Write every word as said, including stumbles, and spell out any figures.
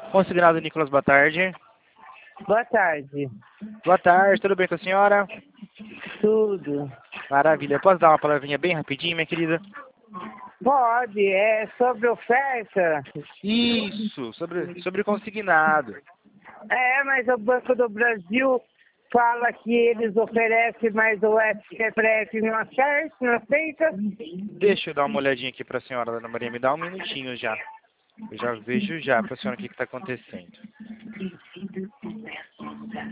Consignado Nicolas, boa tarde. Boa tarde. Boa tarde, tudo bem com a senhora? Tudo. Maravilha. Posso dar uma palavrinha bem rapidinho, minha querida? Pode, é sobre oferta. Isso, sobre, sobre consignado. É, mas o Banco do Brasil fala que eles oferecem, mas o S C F F não acerta, não aceita. Deixa eu dar uma olhadinha aqui para a senhora, dona Maria. Me dá um minutinho já. Eu já vejo já para a senhora o que está acontecendo.